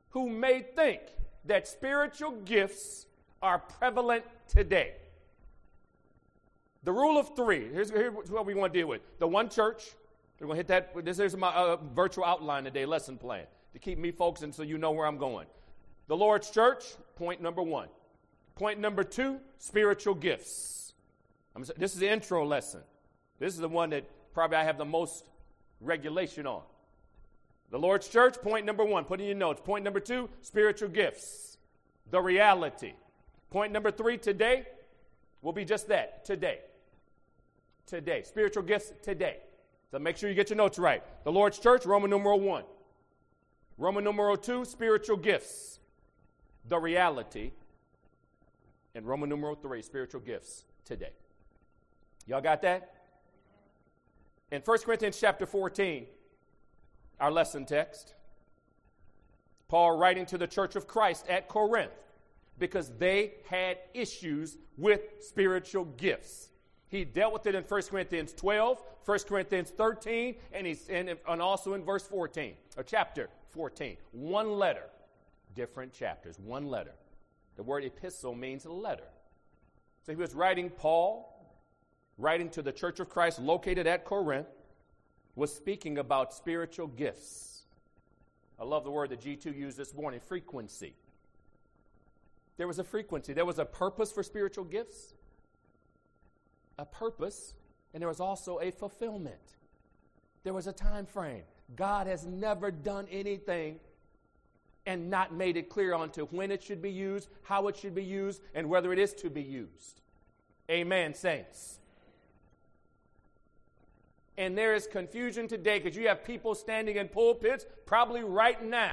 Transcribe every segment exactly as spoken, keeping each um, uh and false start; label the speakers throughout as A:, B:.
A: who may think that spiritual gifts are prevalent today. The rule of three, here's, here's what we want to deal with. The one church, we're going to hit that. This is my uh, virtual outline today, lesson plan, to keep me focusing so you know where I'm going. The Lord's church, point number one. Point number two, spiritual gifts. I'm, this is the intro lesson. This is the one that probably I have the most regulation on. The Lord's church, point number one. Put in your notes. Point number two, spiritual gifts. The reality. Point number three today will be just that, today. Today. Spiritual gifts today. So make sure you get your notes right. The Lord's church, Roman numeral one. Roman numeral two, spiritual gifts. The reality. And Roman numeral three, spiritual gifts today. Y'all got that? In First Corinthians chapter fourteen, our lesson text, Paul writing to the church of Christ at Corinth because they had issues with spiritual gifts. He dealt with it in First Corinthians twelve, First Corinthians thirteen, and, he's, and, and also in verse fourteen, or chapter fourteen. One letter, different chapters, one letter. The word epistle means letter. So he was writing, Paul, writing to the church of Christ located at Corinth, was speaking about spiritual gifts. I love the word that G two used this morning, frequency. There was a frequency. There was a purpose for spiritual gifts, a purpose, and there was also a fulfillment. There was a time frame. God has never done anything and not made it clear onto when it should be used, how it should be used, and whether it is to be used. Amen, saints. And there is confusion today because you have people standing in pulpits, probably right now,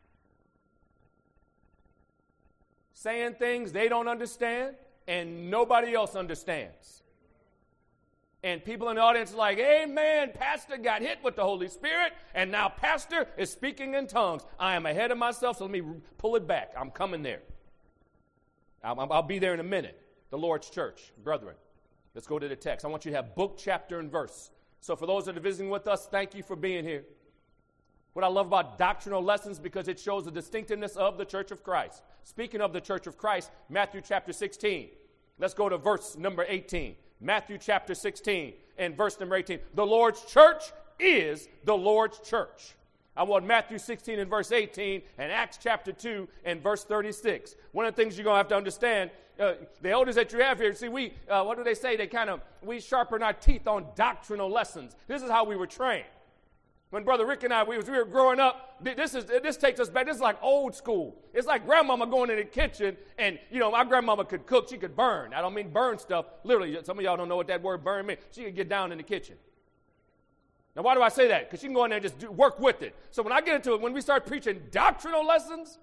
A: saying things they don't understand and nobody else understands. And people in the audience are like, amen, pastor got hit with the Holy Spirit, and now pastor is speaking in tongues. I am ahead of myself, so let me pull it back. I'm coming there. I'll, I'll be there in a minute. The Lord's church, brethren. Let's go to the text. I want you to have book, chapter, and verse. So for those that are visiting with us, thank you for being here. What I love about doctrinal lessons, because it shows the distinctiveness of the church of Christ. Speaking of the church of Christ, Matthew chapter sixteen. Let's go to verse number eighteen. Matthew chapter sixteen and verse number eighteen. The Lord's church is the Lord's church. I want Matthew sixteen and verse eighteen and Acts chapter two and verse thirty-six. One of the things you're going to have to understand, uh, the elders that you have here, see, we, uh, what do they say? They kind of, we sharpen our teeth on doctrinal lessons. This is how we were trained. When Brother Rick and I, we, was, we were growing up, this is this takes us back. This is like old school. It's like grandmama going in the kitchen, and, you know, my grandmama could cook. She could burn. I don't mean burn stuff. Literally, some of y'all don't know what that word burn means. She could get down in the kitchen. Now, why do I say that? Because she can go in there and just do, work with it. So when I get into it, when we start preaching doctrinal lessons,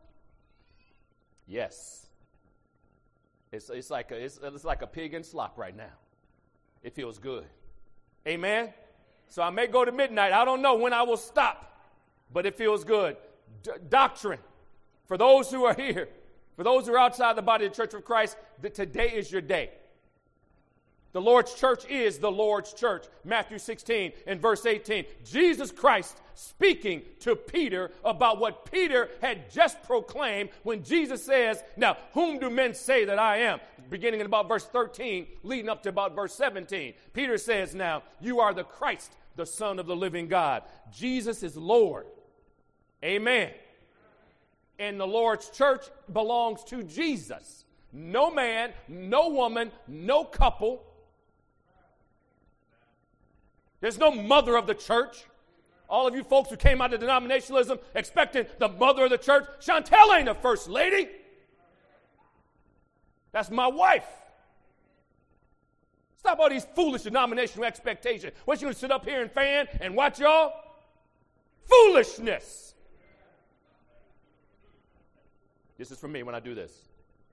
A: yes, it's, it's, like, a, it's, it's like a pig in slop right now. It feels good. Amen? So I may go to midnight. I don't know when I will stop, but it feels good. D- doctrine. For those who are here, for those who are outside the body of the Church of Christ, that today is your day. The Lord's church is the Lord's church. Matthew sixteen and verse eighteen. Jesus Christ speaking to Peter about what Peter had just proclaimed when Jesus says, now, whom do men say that I am? Beginning in about verse thirteen, leading up to about verse seventeen. Peter says, now, you are the Christ, the Son of the living God. Jesus is Lord. Amen. And the Lord's church belongs to Jesus. No man, no woman, no couple. There's no mother of the church. All of you folks who came out of denominationalism expecting the mother of the church, Chantel ain't the first lady. That's my wife. Stop all these foolish denominational expectations. What, you going to sit up here and fan and watch y'all? Foolishness. This is for me when I do this.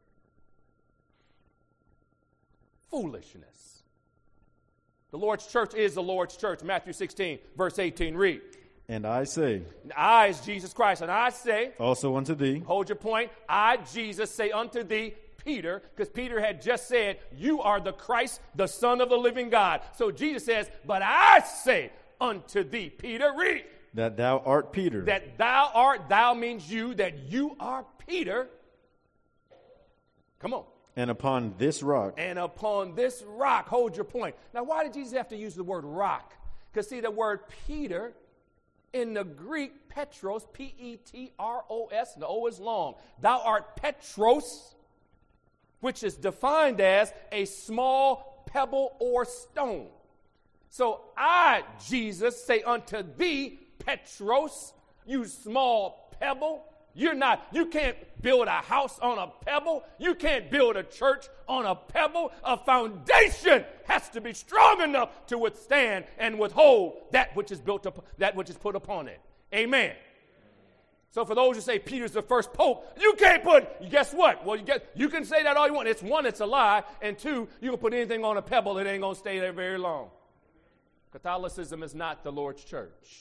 A: Foolishness. The Lord's church is the Lord's church. Matthew sixteen, verse eighteen, read.
B: And I say.
A: I is Jesus Christ. And I say.
B: Also unto thee.
A: Hold your point. I, Jesus, say unto thee, Peter, because Peter had just said, you are the Christ, the Son of the living God. So Jesus says, but I say unto thee, Peter, read.
B: that thou art Peter,
A: That thou art, thou means you, that you are Peter. Come on.
B: and upon this rock
A: And upon this rock, hold your point. Now, why did Jesus have to use the word rock? Because, see, the word Peter in the Greek, Petros, P E T R O S, and the O is long. Thou art Petros, which is defined as a small pebble or stone. So I, Jesus, say unto thee, Petros, you small pebble. You're not, you can't build a house on a pebble. You can't build a church on a pebble. A foundation has to be strong enough to withstand and withhold that which is built up, that which is put upon it. Amen. So for those who say Peter's the first pope, you can't put, guess what? Well, you, get, you can say that all you want. It's one, it's a lie. And two, you can put anything on a pebble, it ain't going to stay there very long. Catholicism is not the Lord's church.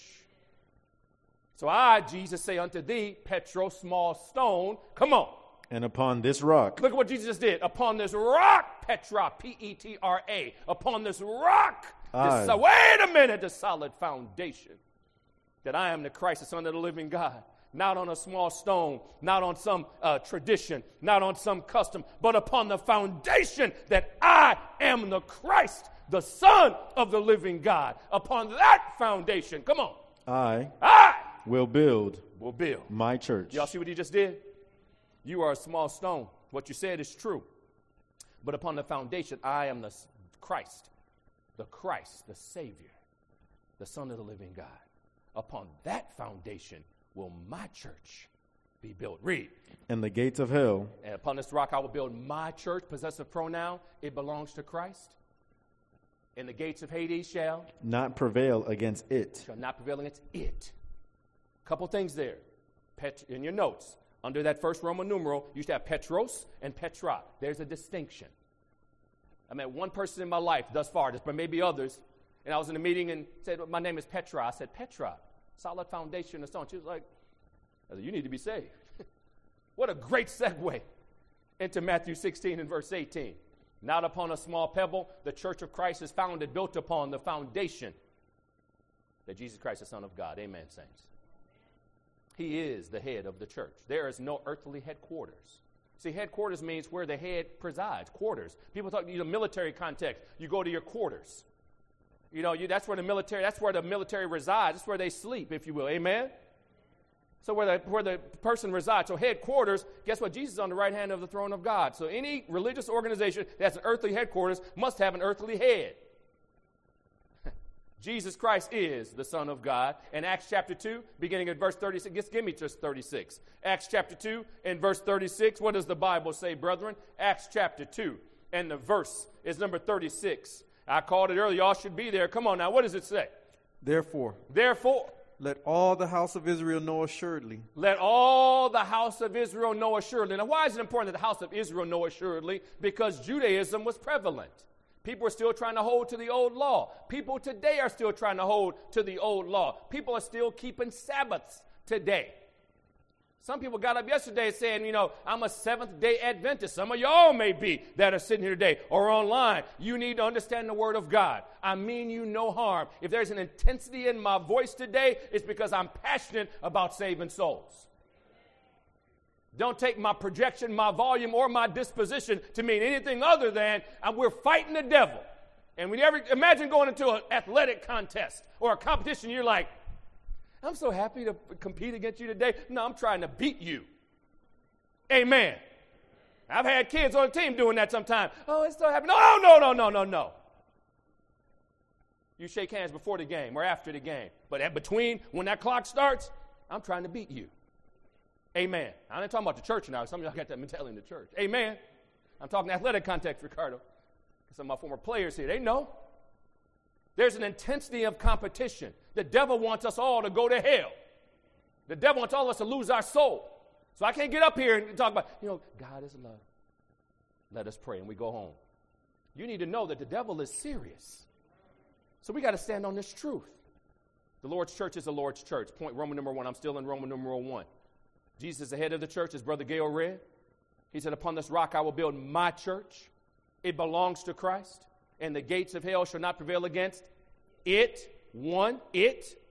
A: So I, Jesus, say unto thee, Petros, small stone, come on.
B: and upon this rock
A: Look at what Jesus just did. Upon this rock, Petra, P E T R A, upon this rock,
B: Aye.
A: this, wait a minute, the solid foundation, that I am the Christ, the Son of the living God. Not on a small stone, not on some uh, tradition, not on some custom, but upon the foundation that I am the Christ, the Son of the living God. Upon that foundation, come on,
B: I
A: I
B: will build
A: will build.
B: my church,
A: Y'all see what he just did? You are a small stone. What you said is true. But upon the foundation, I am the Christ, the Christ, the Savior, the Son of the living God. Upon that foundation will my church be built. Read.
B: and the gates of hell
A: And upon this rock I will build my church, possessive pronoun. It belongs to Christ. And the gates of Hades shall,
B: not prevail against it.
A: shall not prevail against it. Couple things there. Pet, in your notes, under that first Roman numeral, you should have Petros and Petra. There's a distinction. I met one person in my life thus far, but maybe others, and I was in a meeting and said, my name is Petra. I said, Petra, solid foundation of stone. She was like, I said, you need to be saved. What a great segue into Matthew sixteen and verse eighteen. Not upon a small pebble, the church of Christ is founded, built upon the foundation that Jesus Christ is the Son of God. Amen, saints. He is the head of the church. There is no earthly headquarters. See, headquarters means where the head presides, quarters. People talk in the military context. You go to your quarters. You know, you, that's where the military, that's where the military resides. That's where they sleep, if you will. Amen? So where the, where the person resides. So headquarters, guess what? Jesus is on the right hand of the throne of God. So any religious organization that's an earthly headquarters must have an earthly head. Jesus Christ is the Son of God. In Acts chapter two, beginning at verse thirty-six, just give me just thirty-six. Acts chapter two and verse thirty-six, what does the Bible say, brethren? Acts chapter two, and the verse is number thirty-six. I called it earlier, y'all should be there. Come on now, what does it say?
C: Therefore,
A: Therefore,
C: let all the house of Israel know assuredly
A: let all the house of Israel know assuredly. Now, why is it important that the house of Israel know assuredly? Because Judaism was prevalent. People are still trying to hold to the old law. People today are still trying to hold to the old law. People are still keeping Sabbaths today. Some people got up yesterday saying, you know, I'm a Seventh-day Adventist. Some of y'all may be that are sitting here today or online. You need to understand the Word of God. I mean you no harm. If there's an intensity in my voice today, it's because I'm passionate about saving souls. Don't take my projection, my volume, or my disposition to mean anything other than uh, we're fighting the devil. And when you ever imagine going into an athletic contest or a competition, you're like, I'm so happy to compete against you today. No, I'm trying to beat you. Amen. I've had kids on the team doing that sometimes. Oh, it's so happy. No, no, no, no, no, no. You shake hands before the game or after the game. But at between, when that clock starts, I'm trying to beat you. Amen. I'm not talking about the church now. Some of y'all got that mentality in the church. Amen. I'm talking athletic context, Ricardo. Some of my former players here, they know. There's an intensity of competition. The devil wants us all to go to hell. The devil wants all of us to lose our soul. So I can't get up here and talk about, you know, God is love. Let us pray and we go home. You need to know that the devil is serious. So we got to stand on this truth. The Lord's church is the Lord's church. Point Roman number one. I'm still in Roman numeral one. Jesus is the head of the church, as Brother Gail read. He said, upon this rock I will build my church. It belongs to Christ. And the gates of hell shall not prevail against it. One, it.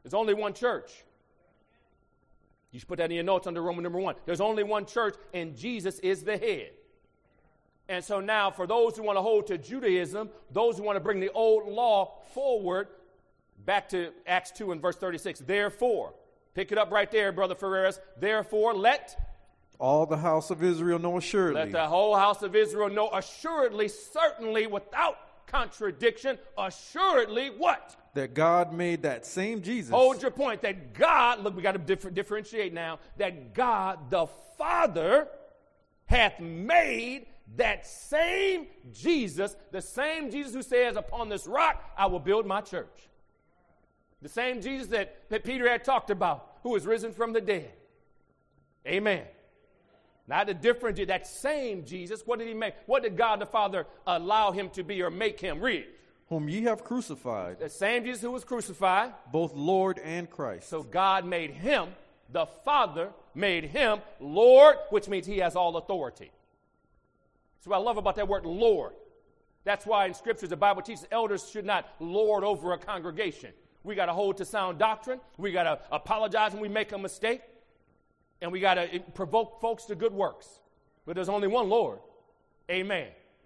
A: There's only one church. You should put that in your notes under Roman number one. There's only one church, and Jesus is the head. And so now, for those who want to hold to Judaism, those who want to bring the old law forward, back to Acts two and verse thirty-six. Therefore, pick it up right there, Brother Ferreras. Therefore, let
C: all the house of Israel know assuredly.
A: Let the whole house of Israel know assuredly, certainly, without contradiction, assuredly what?
C: That God made that same Jesus.
A: Hold your point. That God, look, we got to differ, differentiate now, that God the Father hath made that same Jesus, the same Jesus who says, upon this rock I will build my church. The same Jesus that, that Peter had talked about, who was risen from the dead. Amen. Not a different, that same Jesus, what did he make? What did God the Father allow him to be or make him? Read.
C: Whom ye have crucified.
A: The same Jesus who was crucified.
C: Both Lord and Christ.
A: So God made him, the Father made him Lord, which means he has all authority. That's what I love about that word Lord. That's why in Scriptures the Bible teaches elders should not lord over a congregation. We got to hold to sound doctrine. We got to apologize when we make a mistake. And we got to provoke folks to good works. But there's only one Lord. Amen.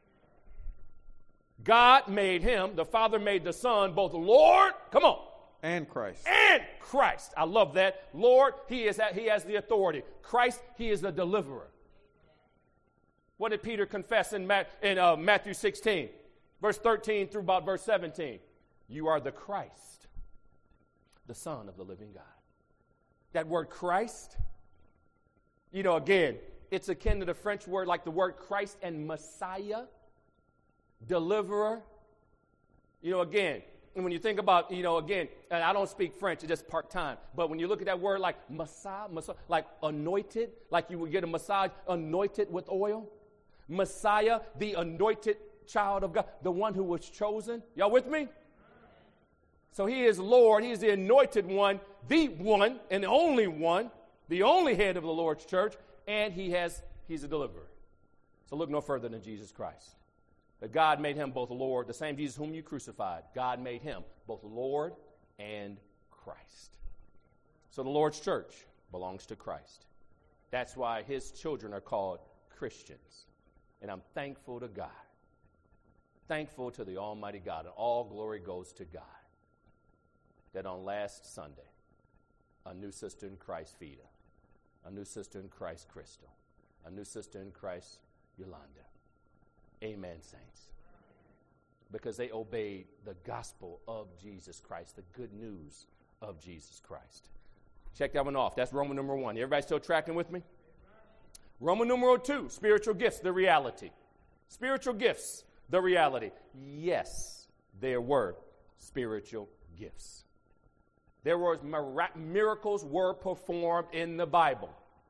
A: God made him, the Father made the Son, both Lord, come on.
C: And Christ.
A: And Christ. I love that. Lord, he is he has the authority. Christ, he is the deliverer. What did Peter confess in, Ma- in uh, Matthew sixteen, verse thirteen through about verse seventeen? You are the Christ, the Son of the living God. That word Christ, you know, again, it's akin to the French word like the word Christ and Messiah, deliverer. You know, again, and when you think about, you know, again, and I don't speak French, it's just part-time, but when you look at that word like Messiah, Messiah, like anointed, like you would get a massage anointed with oil. Messiah, the anointed child of God, the one who was chosen. Y'all with me? So he is Lord, he is the anointed one, the one and the only one, the only head of the Lord's church, and he has, he's a deliverer. So look no further than Jesus Christ. That God made him both Lord, the same Jesus whom you crucified. God made him both Lord and Christ. So the Lord's church belongs to Christ. That's why his children are called Christians. And I'm thankful to God. Thankful to the Almighty God. And all glory goes to God. That on last Sunday, a new sister in Christ, Fida. A new sister in Christ, Crystal. A new sister in Christ, Yolanda. Amen, saints. Because they obeyed the gospel of Jesus Christ, the good news of Jesus Christ. Check that one off. That's Roman number one. Everybody still tracking with me? Roman numeral two, spiritual gifts, the reality. Spiritual gifts, the reality. Yes, there were spiritual gifts. There were miracles were performed in the Bible.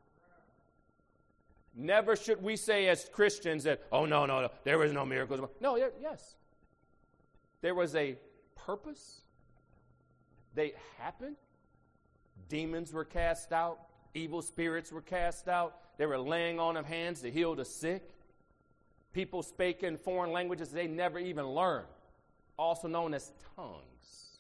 A: Never should we say as Christians that, oh, no, no, no, there was no miracles. No, there, yes. There was a purpose. They happened. Demons were cast out. Evil spirits were cast out. They were laying on of hands to heal the sick. People spake in foreign languages they never even learned, also known as tongues.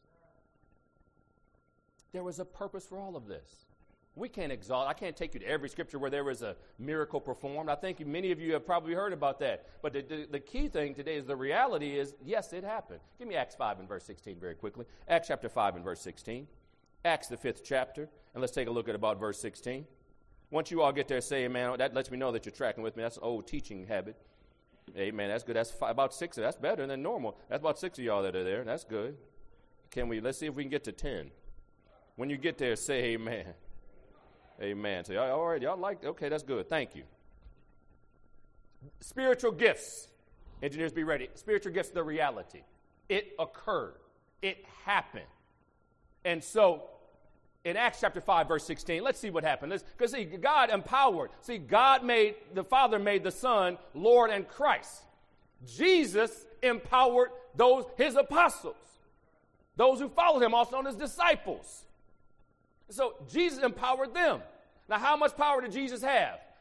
A: There was a purpose for all of this. We can't exalt. I can't take you to every scripture where there was a miracle performed. I think many of you have probably heard about that. But the, the, the key thing today is the reality is, yes, it happened. Give me Acts five and verse sixteen very quickly. Acts chapter five and verse sixteen. Acts the fifth chapter. And let's take a look at about verse sixteen. Once you all get there, say amen. That lets me know that you're tracking with me. That's an old teaching habit. Amen. That's good. That's five, about six. That's better than normal. That's about six of y'all that are there. That's good. Can we? Let's see if we can get to ten. When you get there, say amen. Amen. So, y'all, all right, y'all like, okay, that's good. Thank you. Spiritual gifts. Engineers, be ready. Spiritual gifts, the reality. It occurred. It happened. And so, in Acts chapter five, verse sixteen, let's see what happened. Because, see, God empowered. See, God made, the Father made the Son, Lord and Christ. Jesus empowered those, his apostles. Those who followed him, also known as disciples. So Jesus empowered them. Now, how much power did Jesus have?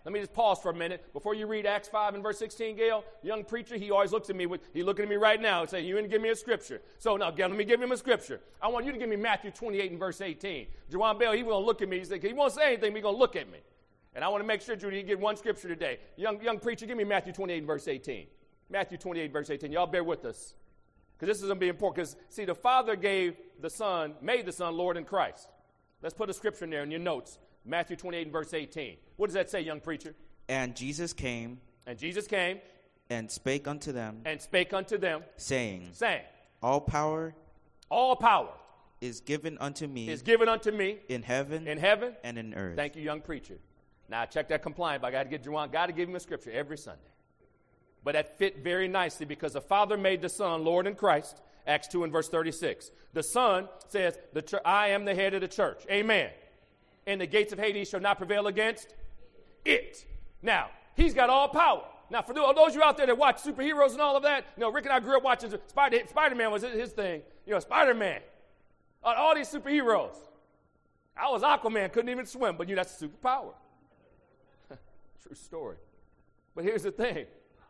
A: let me just pause for a minute. Before you read Acts five and verse sixteen, Gail, young preacher, he always looks at me. With, he's looking at me right now and saying, you didn't give me a scripture. So now, Gail, let me give him a scripture. I want you to give me Matthew twenty-eight and verse eighteen. Juwan Bell, he going to look at me. He said, he won't say anything, but he's going to look at me. And I want to make sure, Judy, you get one scripture today. Young, young preacher, give me Matthew twenty-eight and verse eighteen. Matthew twenty-eight, verse eighteen. Y'all bear with us. Because this is going to be important. Because, see, the Father gave the Son, made the Son Lord in Christ. Let's put a scripture in there in your notes. Matthew twenty-eight and verse eighteen. What does that say, young preacher?
D: And Jesus came.
A: And Jesus came.
D: And spake unto them.
A: And spake unto them.
D: Saying.
A: Saying.
D: All power.
A: All power.
D: Is given unto me.
A: Is given unto me.
D: In heaven.
A: In heaven.
D: And in earth.
A: Thank you, young preacher. Now, check that compliance. I got to get Juwan. Got to give him a scripture every Sunday. But that fit very nicely because the Father made the Son Lord in Christ. Acts two and verse thirty-six. The Son says, "The ch- I am the head of the church." Amen. And the gates of Hades shall not prevail against it. Now, he's got all power. Now, for those of you out there that watch superheroes and all of that, you know, Rick and I grew up watching Spider- Spider-Man was his thing. You know, Spider-Man. All, all these superheroes. I was Aquaman, couldn't even swim, but you know, that's a superpower. True story. But here's the thing.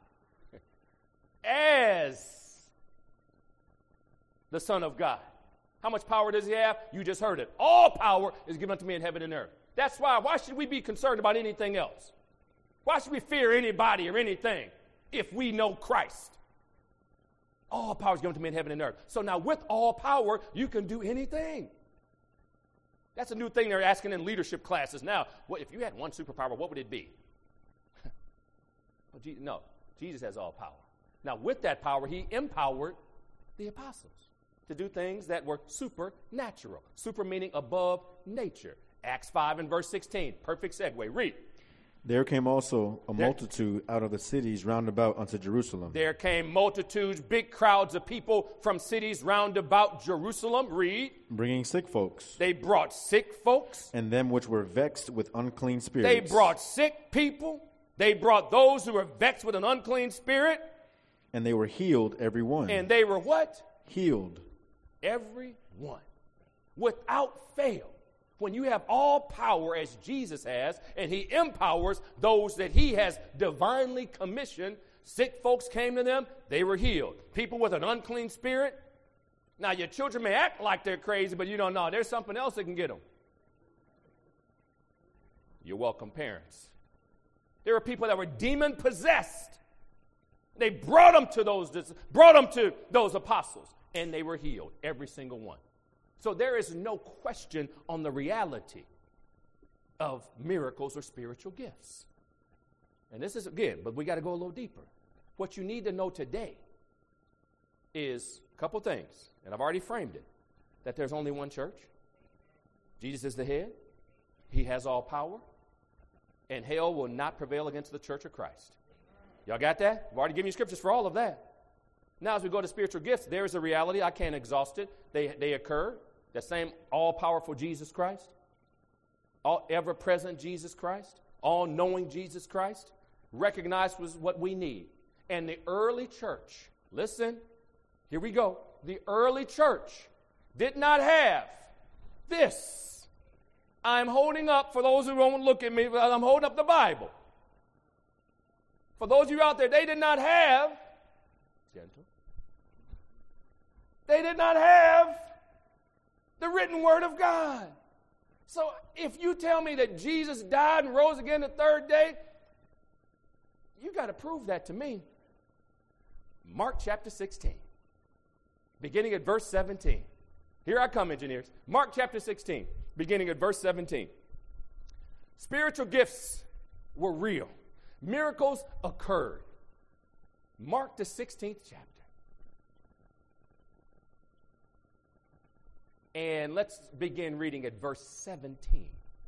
A: As the Son of God, how much power does he have? You just heard it. All power is given unto me in heaven and earth. That's why, why should we be concerned about anything else? Why should we fear anybody or anything if we know Christ? All power is given to me in heaven and earth. So now with all power, you can do anything. That's a new thing they're asking in leadership classes now. What, if you had one superpower, what would it be? well, Je- no, Jesus has all power. Now with that power, he empowered the apostles to do things that were supernatural. Super meaning above nature. Acts five and verse sixteen. Perfect segue. Read.
B: There came also a
A: There-
B: multitude out of the cities round about unto Jerusalem,
A: There came multitudes, big crowds of people from cities round about Jerusalem. Read.
B: bringing sick folks,
A: They brought sick folks.
B: and them which were vexed with unclean spirits.
A: They brought sick people. They brought those who were vexed with an unclean spirit.
B: and they were healed every one.
A: And they were what?
B: healed.
A: Every one. Without fail. When you have all power as Jesus has, and he empowers those that he has divinely commissioned, sick folks came to them, they were healed. People with an unclean spirit. Now, your children may act like they're crazy, but you don't know. There's something else that can get them. You're welcome, parents. There were people that were demon-possessed. They brought them to those, brought them to those apostles, and they were healed, every single one. So there is no question on the reality of miracles or spiritual gifts. And this is, again, but we got to go a little deeper. What you need to know today is a couple things, and I've already framed it, that there's only one church. Jesus is the head. He has all power. And hell will not prevail against the church of Christ. Y'all got that? I've already given you scriptures for all of that. Now, as we go to spiritual gifts, there is a reality. I can't exhaust it. They, they occur. The same all-powerful Jesus Christ, all ever-present Jesus Christ, all-knowing Jesus Christ, recognized was what we need. And the early church, listen, here we go. The early church did not have this. I'm holding up, for those who won't look at me, I'm holding up the Bible. For those of you out there, they did not have, gentle, they did not have the written word of God. So if you tell me that Jesus died and rose again the third day, you got to prove that to me. Mark chapter sixteen, beginning at verse seventeen. Here I come, engineers. Mark chapter sixteen, beginning at verse seventeen. Spiritual gifts were real. Miracles occurred. Mark the sixteenth chapter. And let's begin reading at verse seventeen.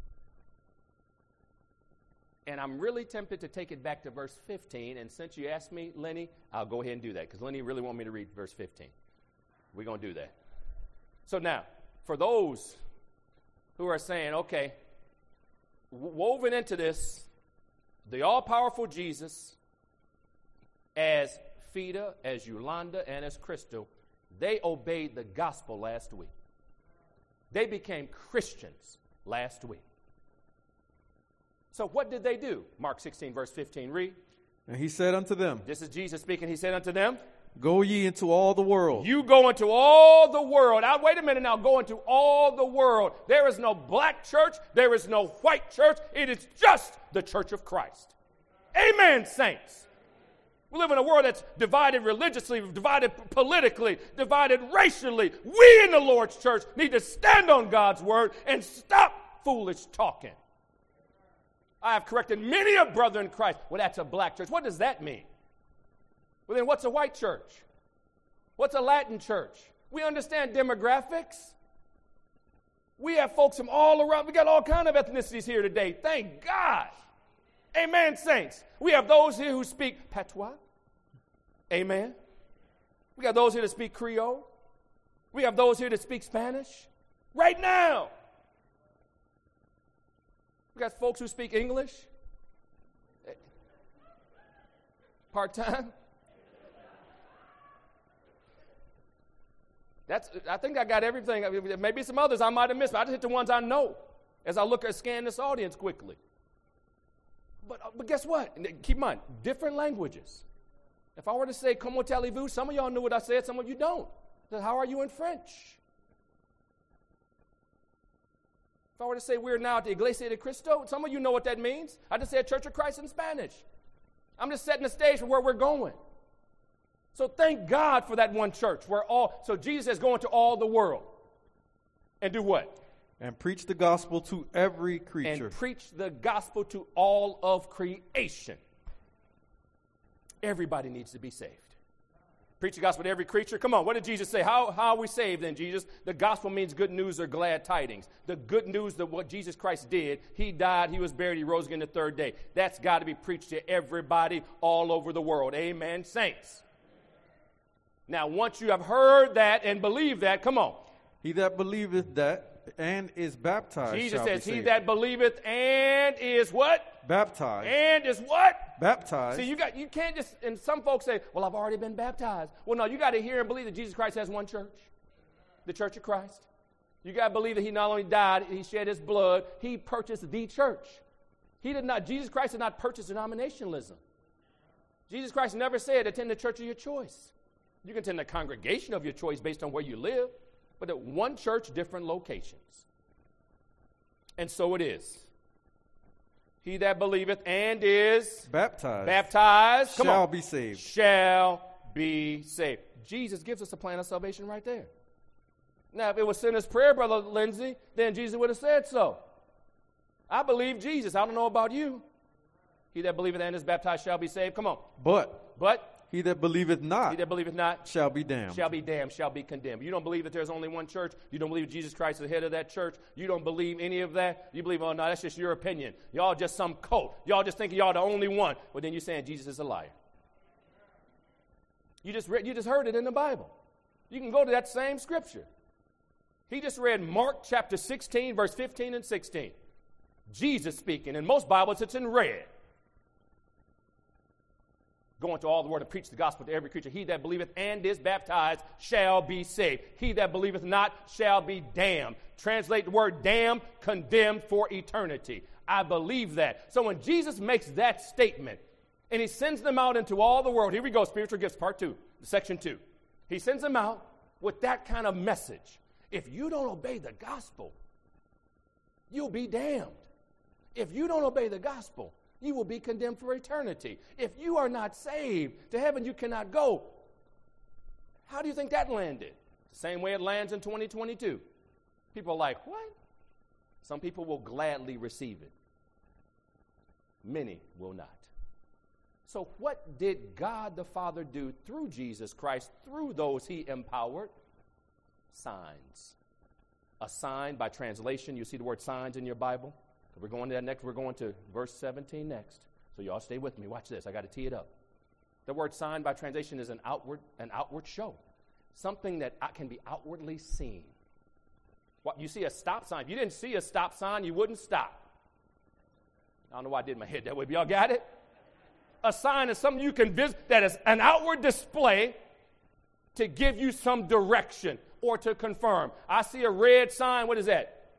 A: And I'm really tempted to take it back to verse fifteen. And since you asked me, Lenny, I'll go ahead and do that. Because Lenny really wanted me to read verse fifteen. We're going to do that. So now, for those who are saying, okay, woven into this, the all-powerful Jesus, as Fida, as Yolanda, and as Crystal, they obeyed the gospel last week. They became Christians last week. So what did they do? Mark sixteen, verse fifteen, read.
C: And he said unto them,
A: This is Jesus speaking. He said unto them,
C: Go ye into all the world.
A: you go into all the world. Now, wait a minute now. Go into all the world. There is no black church. There is no white church. It is just the church of Christ. Amen, saints. We live in a world that's divided religiously, divided politically, divided racially. We in the Lord's church need to stand on God's word and stop foolish talking. I have corrected many a brother in Christ. Well, that's a black church. What does that mean? Well, then what's a white church? What's a Latin church? We understand demographics. We have folks from all around. We got all kinds of ethnicities here today. Thank God. Amen, saints. We have those here who speak patois. Amen. We got those here that speak Creole. We have those here that speak Spanish. Right now. We got folks who speak English. Part-time. That's, I think I got everything. Maybe some others I might have missed, but I just hit the ones I know as I look at scan this audience quickly. But, but guess what? Keep in mind, different languages. If I were to say, comment allez-vous, some of y'all knew what I said, some of you don't. So how are you in French? If I were to say, we're now at the Iglesia de Cristo, some of you know what that means. I just said Church of Christ in Spanish. I'm just setting the stage for where we're going. So thank God for that one church where all, so Jesus is going to all the world. And do what?
C: And preach the gospel to every creature.
A: And preach the gospel to all of creation. Everybody needs to be saved. Preach the gospel to every creature. Come on, what did Jesus say? How, how are we saved then, Jesus? The gospel means good news or glad tidings. The good news that what Jesus Christ did, he died, he was buried, he rose again the third day. That's got to be preached to everybody all over the world. Amen, saints. Now, once you have heard that and believed that, come on.
C: He that believeth that and is baptized
A: Jesus
C: shall
A: says,
C: be
A: he
C: saved.
A: that believeth and is what?
C: Baptized.
A: And is what?
C: Baptized.
A: See, you got you can't just, and some folks say, well, I've already been baptized. Well, no, you got to hear and believe that Jesus Christ has one church, the Church of Christ. You got to believe that he not only died, he shed his blood, he purchased the church. He did not, Jesus Christ did not purchase denominationalism. Jesus Christ never said, attend the church of your choice. You can attend the congregation of your choice based on where you live, but at one church, different locations. And so it is. He that believeth and is
C: baptized,
A: baptized come
C: shall
A: on,
C: be saved.
A: Shall be saved. Jesus gives us a plan of salvation right there. Now, if it was sinner's prayer, Brother Lindsay, then Jesus would have said so. I believe Jesus. I don't know about you. He that believeth and is baptized shall be saved. Come on.
C: But
A: But
C: he that believeth not
A: he that believeth not
C: shall be damned.
A: shall be damned, shall be condemned. You don't believe that there's only one church. You don't believe Jesus Christ is the head of that church. You don't believe any of that. You believe, oh, no, that's just your opinion. Y'all just some cult. Y'all just think y'all the only one. Well, then you're saying Jesus is a liar. You just read, you just heard it in the Bible. You can go to that same scripture. He just read Mark chapter sixteen, verse fifteen and sixteen. Jesus speaking. In most Bibles, it's in red. Go into all the world and preach the gospel to every creature. He that believeth and is baptized shall be saved. He that believeth not shall be damned. Translate the word damned, condemned for eternity. I believe that. So when Jesus makes that statement and he sends them out into all the world, here we go, spiritual gifts, part two, section two. He sends them out with that kind of message. If you don't obey the gospel, you'll be damned. If you don't obey the gospel, you will be condemned for eternity. If you are not saved, to heaven you cannot go. How do you think that landed? Same way it lands in twenty twenty-two. People are like, what? Some people will gladly receive it. Many will not. So what did God the Father do through Jesus Christ, through those he empowered? Signs. A sign, by translation, you see the word signs in your Bible? We're going to that next. We're going to verse seventeen next. So y'all stay with me. Watch this. I got to tee it up. The word sign by translation is an outward, an outward show. Something that can be outwardly seen. What, you see a stop sign. If you didn't see a stop sign, you wouldn't stop. I don't know why I did my head that way, but y'all got it? A sign is something you can visit that is an outward display to give you some direction or to confirm. I see a red sign. What is that?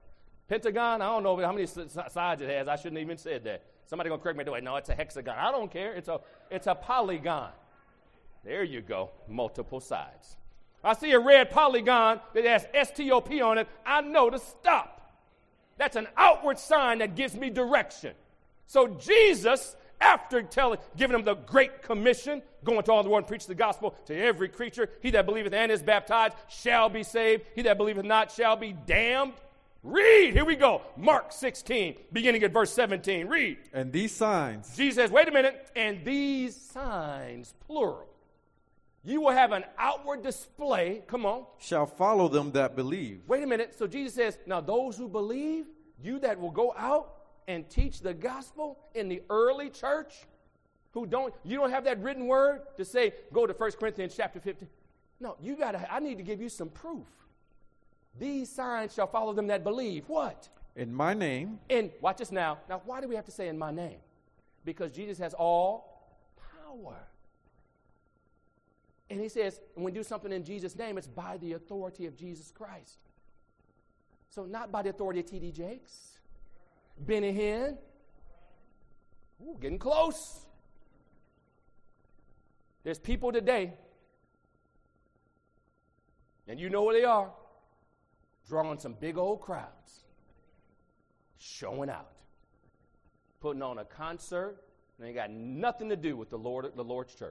A: Pentagon, I don't know how many sides it has. I shouldn't even said that. Somebody going to correct me. Way. No, it's a hexagon. I don't care. It's a, it's a polygon. There you go. Multiple sides. I see a red polygon that has S T O P on it. I know to stop. That's an outward sign that gives me direction. So Jesus, after telling, giving them the Great Commission, go into all the world and preach the gospel to every creature, he that believeth and is baptized shall be saved. He that believeth not shall be damned. Read. Here we go. Mark sixteen, beginning at verse seventeen. Read.
C: And these signs.
A: Jesus says, wait a minute. And these signs, plural. You will have an outward display. Come on.
C: Shall follow them that believe.
A: Wait a minute. So Jesus says, now those who believe, you that will go out and teach the gospel in the early church, who don't, you don't have that written word to say, go to First Corinthians chapter fifteen. No, you got to, I need to give you some proof. These signs shall follow them that believe. What?
C: In my name.
A: And watch this now. Now, why do we have to say in my name? Because Jesus has all power. And he says, when we do something in Jesus' name, it's by the authority of Jesus Christ. So not by the authority of T D Jakes, Benny Hinn. Ooh, getting close. There's people today, and you know where they are, drawing some big old crowds, showing out, putting on a concert, and they got nothing to do with the Lord, the Lord's church.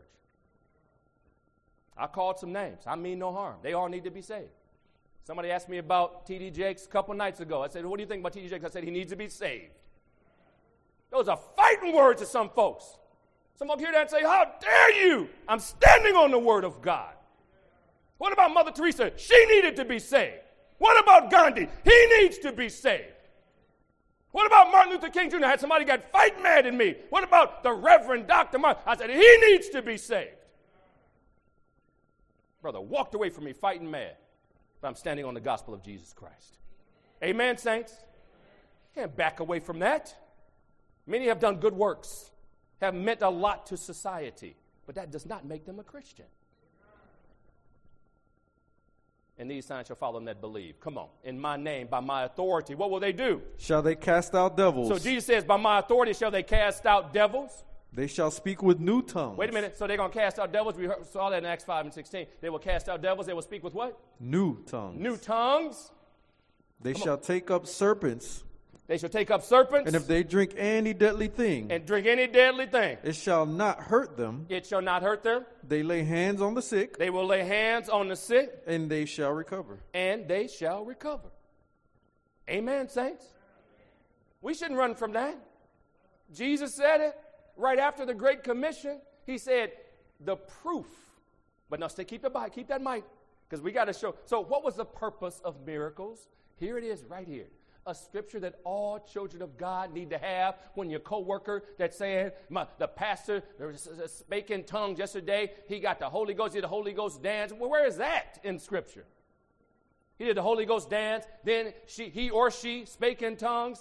A: I called some names. I mean no harm. They all need to be saved. Somebody asked me about T D Jakes a couple nights ago. I said, what do you think about T D Jakes? I said, he needs to be saved. Those are fighting words to some folks. Some folks hear that and say, how dare you? I'm standing on the word of God. What about Mother Teresa? She needed to be saved. What about Gandhi? He needs to be saved. What about Martin Luther King Junior I had somebody got fight mad at me. What about the Reverend Doctor Martin? I said, he needs to be saved. Brother walked away from me fighting mad, but I'm standing on the gospel of Jesus Christ. Amen, saints? Can't back away from that. Many have done good works, have meant a lot to society, but that does not make them a Christian. And these signs shall follow them that believe. Come on. In my name, by my authority, what will they do?
C: Shall they cast out devils?
A: So Jesus says, by my authority shall they cast out devils.
C: They shall speak with new tongues.
A: Wait a minute. So they're going to cast out devils. We heard, saw that in Acts five and sixteen. They will cast out devils. They will speak with what?
C: New tongues.
A: New tongues.
C: They
A: Come
C: shall
A: on.
C: take up serpents.
A: They shall take up serpents.
C: And if they drink any deadly thing,
A: and drink any deadly thing,
C: it shall not hurt them.
A: It shall not hurt them.
C: They lay hands on the sick.
A: They will lay hands on the sick.
C: And they shall recover.
A: And they shall recover. Amen, saints? We shouldn't run from that. Jesus said it right after the Great Commission. He said, the proof. But now stay, keep the mic, keep that mic, because we got to show. So what was the purpose of miracles? Here it is right here. A scripture that all children of God need to have. When your coworker that's saying, my, the pastor spake in tongues yesterday, he got the Holy Ghost, he did the Holy Ghost dance. Well, where is that in scripture? He did the Holy Ghost dance, then she, he or she spake in tongues.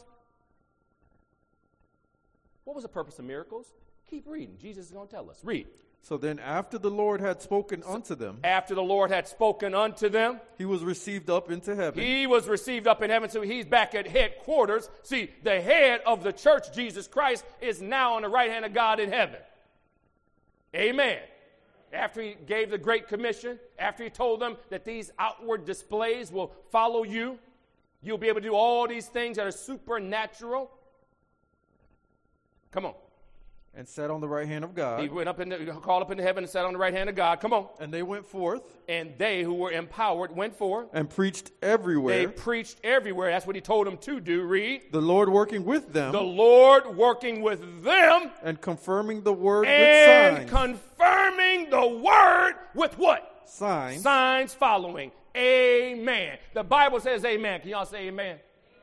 A: What was the purpose of miracles? Keep reading. Jesus is going to tell us. Read.
C: So then after the Lord had spoken so, unto them,
A: after the Lord had spoken unto them,
C: he was received up into heaven.
A: He was received up in heaven, so he's back at headquarters. See, the head of the church, Jesus Christ, is now on the right hand of God in heaven. Amen. After he gave the Great Commission, after he told them that these outward displays will follow you, you'll be able to do all these things that are supernatural. Come on.
C: And sat on the right hand of God.
A: He went up in the, called up into heaven and sat on the right hand of God. Come on.
C: And they went forth.
A: And they who were empowered went forth.
C: And preached everywhere.
A: They preached everywhere. That's what he told them to do. Read.
C: The Lord working with them.
A: The Lord working with them.
C: And confirming the word
A: and
C: with signs.
A: And confirming the word with what?
C: Signs.
A: Signs following. Amen. The Bible says amen. Can y'all say amen?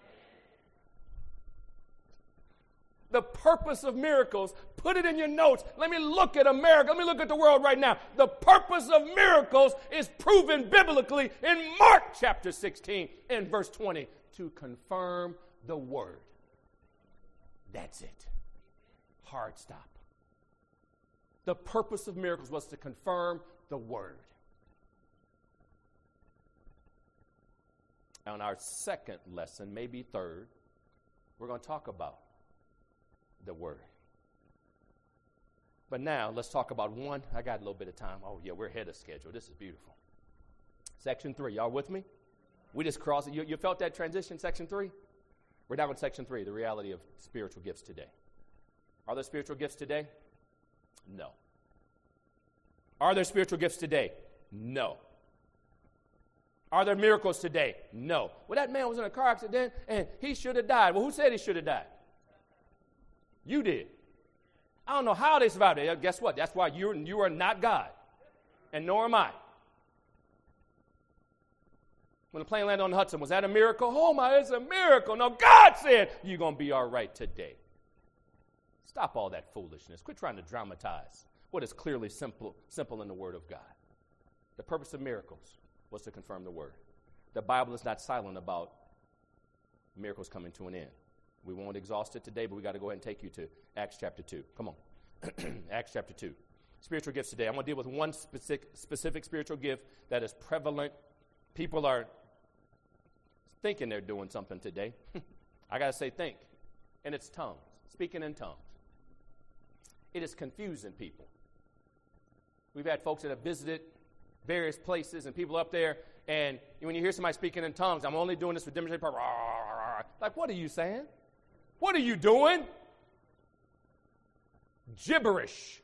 A: The purpose of miracles, put it in your notes. Let me look at America. Let me look at the world right now. The purpose of miracles is proven biblically in Mark chapter sixteen and verse twenty to confirm the word. That's it. Hard stop. The purpose of miracles was to confirm the word. on our second lesson, maybe third, we're going to talk about the Word. But now, let's talk about one. I got a little bit of time. Oh, yeah, we're ahead of schedule. This is beautiful. Section three. Y'all with me? We just crossed it. You, you felt that transition, section three? We're down with section three, the reality of spiritual gifts today. Are there spiritual gifts today? No. Are there spiritual gifts today? No. Are there miracles today? No. Well, that man was in a car accident, and he should have died. Well, who said he should have died? You did. I don't know how they survived it. Guess what? That's why you you are not God, and nor am I. When the plane landed on the Hudson, was that a miracle? Oh, my, it's a miracle. No, God said you're going to be all right today. Stop all that foolishness. Quit trying to dramatize what is clearly simple, simple in the Word of God. The purpose of miracles was to confirm the Word. The Bible is not silent about miracles coming to an end. We won't exhaust it today, but we got to go ahead and take you to Acts chapter two. Come on. Acts chapter two. Spiritual gifts today. I'm going to deal with one specific, specific spiritual gift that is prevalent. People are thinking they're doing something today. I got to say think. And it's tongues. Speaking in tongues. It is confusing people. We've had folks that have visited various places and people up there, and when you hear somebody speaking in tongues, I'm only doing this for demonstration purpose. Like, what are you saying? What are you doing? Gibberish.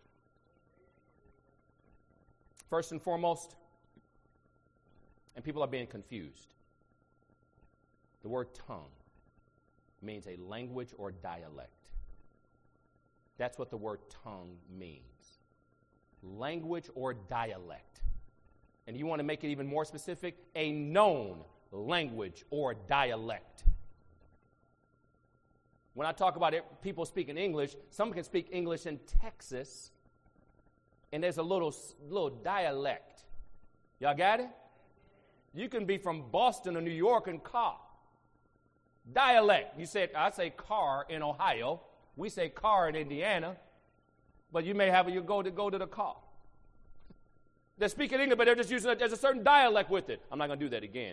A: First and foremost, and people are being confused. The word tongue means a language or dialect. That's what the word tongue means. Language or dialect. And you want to make it even more specific? A known language or dialect. When I talk about it, people speaking English, some can speak English in Texas, and there's a little, little dialect. Y'all got it? You can be from Boston or New York and car. Dialect. You said, I say car in Ohio. We say car in Indiana. But you may have, you go to go to the car. They're speaking English, but they're just using, there's a certain dialect with it. I'm not going to do that again.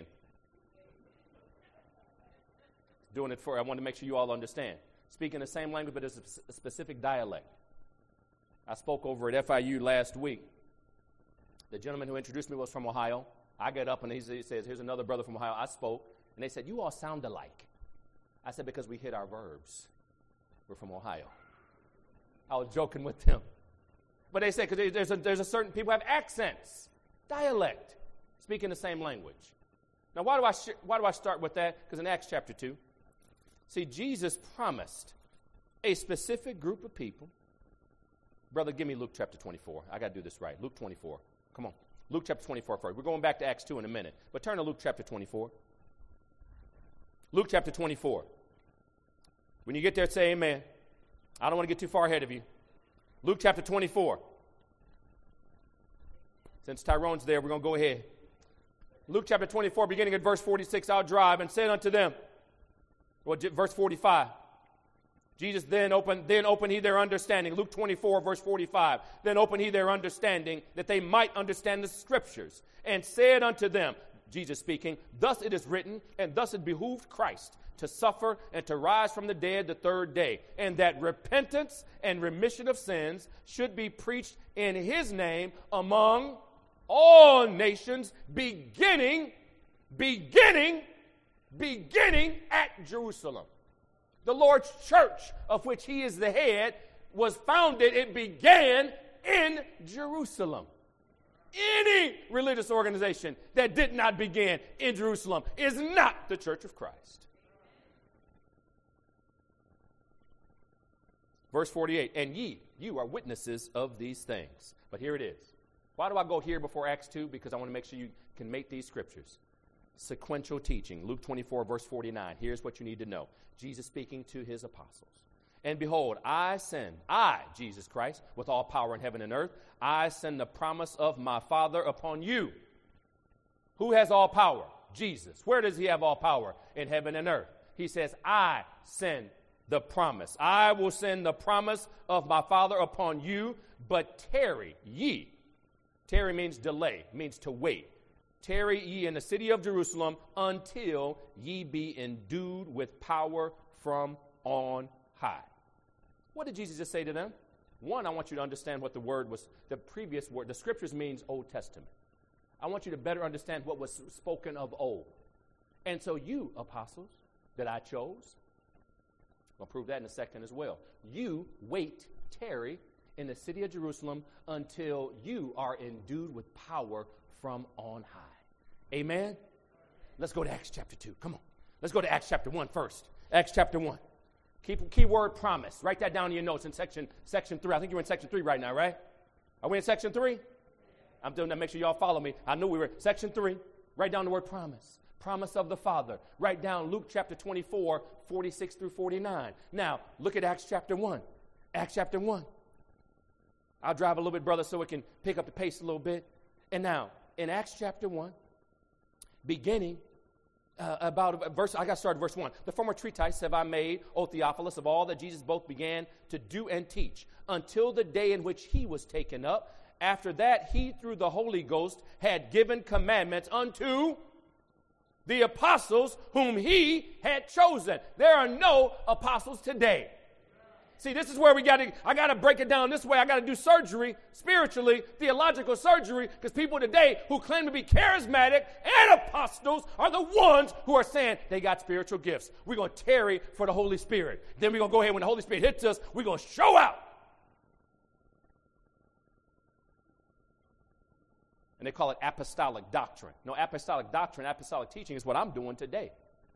A: Doing it for, I want to make sure you all understand. Speaking the same language, but there's a specific dialect. I spoke over at F I U last week. The gentleman who introduced me was from Ohio. I get up and he says, here's another brother from Ohio. I spoke, and they said, you all sound alike. I said, because we hit our verbs. We're from Ohio. I was joking with them. But they said, because there's a, there's a certain, people have accents, dialect, speaking the same language. Now, why do I, sh- why do I start with that? Because in Acts chapter two, see, Jesus promised a specific group of people. Brother, give me Luke chapter twenty-four. I got to do this right. Luke twenty-four. Come on. Luke chapter twenty-four first. We're going back to Acts two in a minute. But turn to Luke chapter twenty-four. Luke chapter twenty-four. When you get there, say amen. I don't want to get too far ahead of you. Luke chapter twenty-four. Since Tyrone's there, we're going to go ahead. Luke chapter twenty-four, beginning at verse forty-six, I'll drive and said unto them, well, verse forty-five. Jesus then opened, then opened he their understanding. Luke twenty-four, verse forty-five. Then opened he their understanding that they might understand the scriptures, and said unto them, Jesus speaking, thus it is written, and thus it behooved Christ to suffer and to rise from the dead the third day, and that repentance and remission of sins should be preached in his name among all nations, beginning, beginning, beginning at Jerusalem. The Lord's church, of which he is the head, was founded, it began in Jerusalem. Any religious organization that did not begin in Jerusalem is not the Church of Christ. Verse forty-eight, and ye, you are witnesses of these things. But here it is. Why do I go here before Acts two? Because I want to make sure you can make these scriptures. Sequential teaching. Luke twenty-four, verse forty-nine. Here's what you need to know. Jesus speaking to his apostles. And behold, I send, I, Jesus Christ, with all power in heaven and earth, I send the promise of my Father upon you. Who has all power? Jesus. Where does he have all power? In heaven and earth. He says, I send the promise. I will send the promise of my Father upon you, but tarry ye. Tarry means delay, means to wait. Tarry ye in the city of Jerusalem until ye be endued with power from on high. What did Jesus just say to them? One, I want you to understand what the word was, the previous word. The scriptures means Old Testament. I want you to better understand what was spoken of old. And so you, apostles, that I chose, I'll prove that in a second as well. You wait, tarry in the city of Jerusalem until you are endued with power from on high. Amen? Let's go to Acts chapter two. Come on. Let's go to Acts chapter one first. Acts chapter one. Keep key word promise. Write that down in your notes in section section three. I think you're in section three right now, right? Are we in section three? I'm doing that. Make sure y'all follow me. I knew we were. Section three. Write down the word promise. Promise of the Father. Write down Luke chapter twenty-four, forty-six through forty-nine. Now, look at Acts chapter one. Acts chapter one. I'll drive a little bit, brother, so it can pick up the pace a little bit. And now, in Acts chapter one, beginning uh, about verse, I got to start at verse one. The former treatise have I made, O Theophilus, of all that Jesus both began to do and teach, until the day in which he was taken up. After that, he, through the Holy Ghost, had given commandments unto the apostles whom he had chosen. There are no apostles today. See, this is where we got to, I got to break it down this way. I got to do surgery, spiritually, theological surgery, because people today who claim to be charismatic and apostles are the ones who are saying they got spiritual gifts. We're going to tarry for the Holy Spirit. Then we're going to go ahead when the Holy Spirit hits us, we're going to show out. And they call it apostolic doctrine. No, apostolic doctrine, apostolic teaching is what I'm doing today.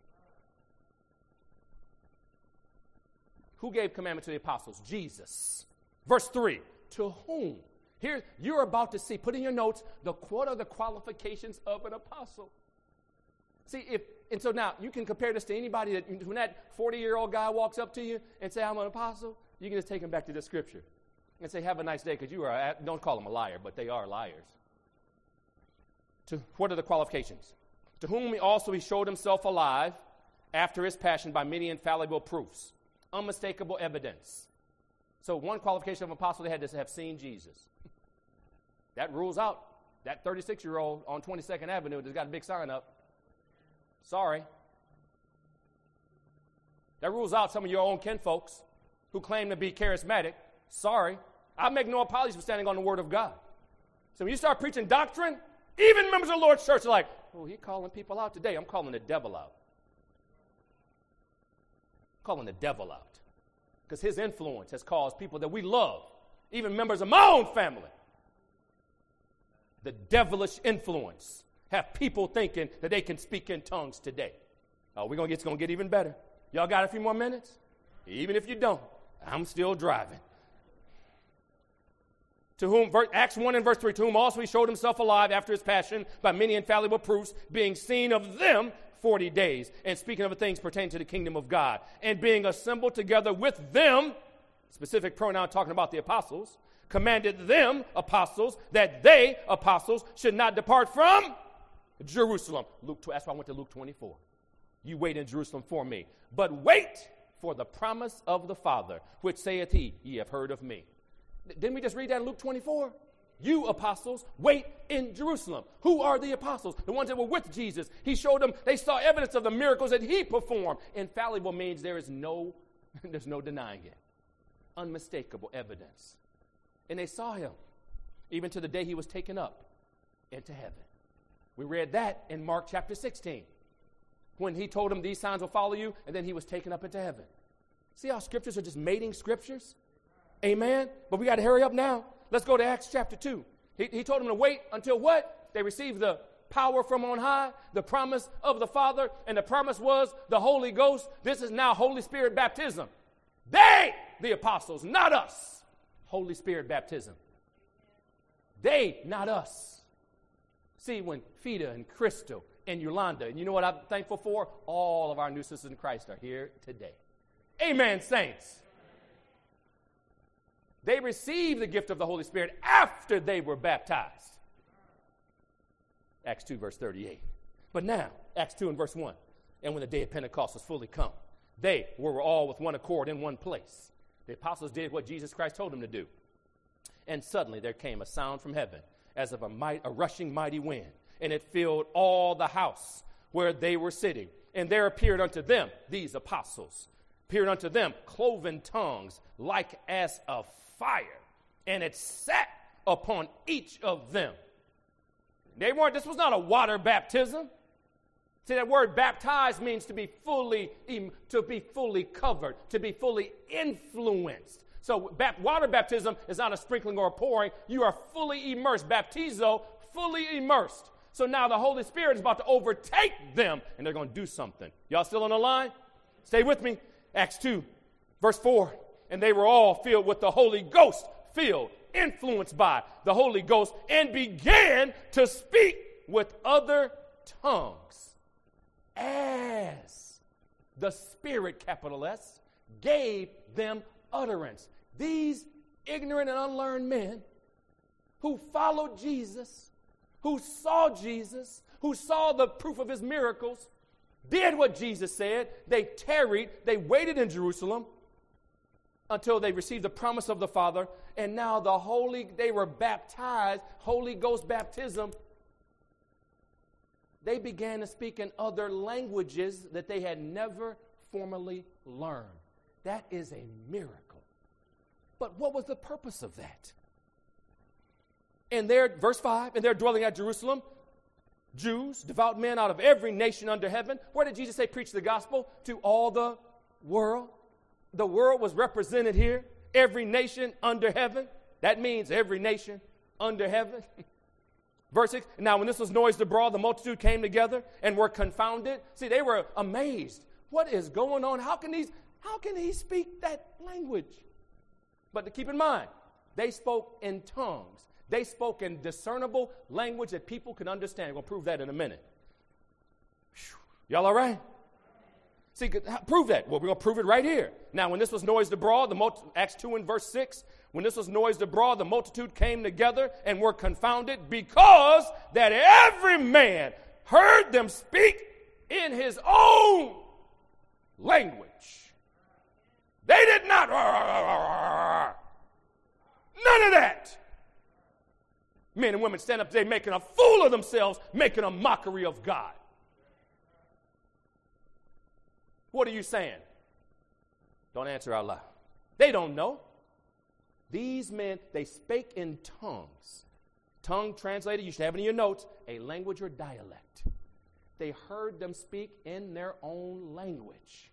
A: Who gave commandment to the apostles? Jesus. Verse three, to whom? Here, you're about to see, put in your notes, the what are the qualifications of an apostle? See, if, and so now, you can compare this to anybody that, when that forty-year-old guy walks up to you and say, I'm an apostle, you can just take him back to the scripture and say, have a nice day, because you are, don't call them a liar, but they are liars. To, what are the qualifications? To whom also he showed himself alive after his passion by many infallible proofs. Unmistakable evidence. So one qualification of an apostle, they had to have seen Jesus. That rules out that thirty-six-year-old on twenty-second Avenue that's got a big sign up. Sorry. That rules out some of your own kinfolks who claim to be charismatic. Sorry. I make no apologies for standing on the word of God. So when you start preaching doctrine, even members of the Lord's church are like, oh, he's calling people out today. I'm calling the devil out. Calling the devil out, because his influence has caused people that we love, even members of my own family, the devilish influence, have people thinking that they can speak in tongues today. Oh, we're gonna get, it's going to get even better. Y'all got a few more minutes? Even if you don't, I'm still driving. To whom, Acts one and verse three, to whom also he showed himself alive after his passion by many infallible proofs, being seen of them forty days, and speaking of the things pertaining to the kingdom of God, and being assembled together with them, specific pronoun talking about the apostles, commanded them, apostles, that they, apostles, should not depart from Jerusalem. Luke, that's why I went to Luke twenty-four. You wait in Jerusalem for me, but wait for the promise of the Father, which saith he, ye have heard of me. Didn't we just read that in Luke twenty-four? You apostles, wait in Jerusalem. Who are the apostles? The ones that were with Jesus. He showed them, they saw evidence of the miracles that he performed. Infallible means there is no, there's no denying it. Unmistakable evidence. And they saw him, even to the day he was taken up into heaven. We read that in Mark chapter sixteen, when he told them these signs will follow you, and then he was taken up into heaven. See how scriptures are just mating scriptures? Amen? But we got to hurry up now. Let's go to Acts chapter two. He, he told them to wait until what? They received the power from on high, the promise of the Father, and the promise was the Holy Ghost. This is now Holy Spirit baptism. They, the apostles, not us. Holy Spirit baptism. They, not us. See, when Fida and Crystal and Yolanda, and you know what I'm thankful for? All of our new sisters in Christ are here today. Amen, saints. They received the gift of the Holy Spirit after they were baptized. Acts two, verse thirty-eight. But now, Acts two and verse one, and when the day of Pentecost was fully come, they were all with one accord in one place. The apostles did what Jesus Christ told them to do. And suddenly there came a sound from heaven, as of a, might, a rushing mighty wind, and it filled all the house where they were sitting. And there appeared unto them, these apostles, appeared unto them cloven tongues like as of fire, and it sat upon each of them. They weren't, this was not a water baptism. See, that word baptized means to be fully, to be fully covered, to be fully influenced. So bap- water baptism is not a sprinkling or a pouring. You are fully immersed. Baptizo, fully immersed. So now the Holy Spirit is about to overtake them, and they're going to do something. Y'all still on the line? Stay with me. Acts two, verse four. And they were all filled with the Holy Ghost, filled, influenced by the Holy Ghost, and began to speak with other tongues as the Spirit, capital S, gave them utterance. These ignorant and unlearned men who followed Jesus, who saw Jesus, who saw the proof of his miracles, did what Jesus said. They tarried, they waited in Jerusalem until they received the promise of the Father, and now the Holy, they were baptized, Holy Ghost baptism. They began to speak in other languages that they had never formerly learned. That is a miracle. But what was the purpose of that? And they're, verse five, and they're dwelling at Jerusalem, Jews, devout men out of every nation under heaven. Where did Jesus say preach the gospel? To all the world. The world was represented here. Every nation under heaven. That means every nation under heaven. Verse six, now when this was noised abroad, the multitude came together and were confounded. See, they were amazed. What is going on? How can these, how can he speak that language? But to keep in mind, they spoke in tongues. They spoke in discernible language that people could understand. We'll prove that in a minute. Whew. Y'all all right? See, prove that. Well, we're going to prove it right here. Now, when this was noised abroad, the multi- Acts two and verse six, when this was noised abroad, the multitude came together and were confounded because that every man heard them speak in his own language. They did not. None of that. Men and women stand up today making a fool of themselves, making a mockery of God. What are you saying? Don't answer out loud. They don't know. These men, they spake in tongues. Tongue translated, you should have it in your notes, a language or dialect. They heard them speak in their own language.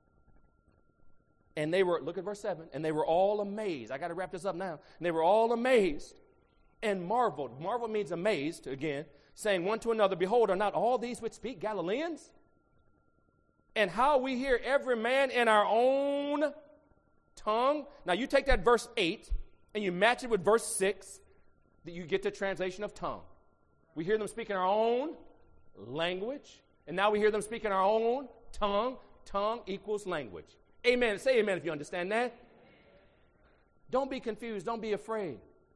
A: And they were, look at verse seven, and they were all amazed. I got to wrap this up now. And they were all amazed and marveled. Marvel means amazed, again, saying one to another, behold, are not all these which speak Galileans? And how we hear every man in our own tongue. Now you take that verse eight and you match it with verse six, that you get the translation of tongue. We hear them speak in our own language, and now we hear them speak in our own tongue. Tongue equals language. Amen. Say amen if you understand that. Don't be confused. Don't be afraid.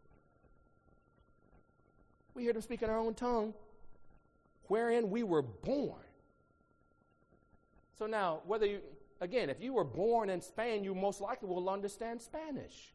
A: We hear them speak in our own tongue, wherein we were born. So now, whether you, again, if you were born in Spain, you most likely will understand Spanish.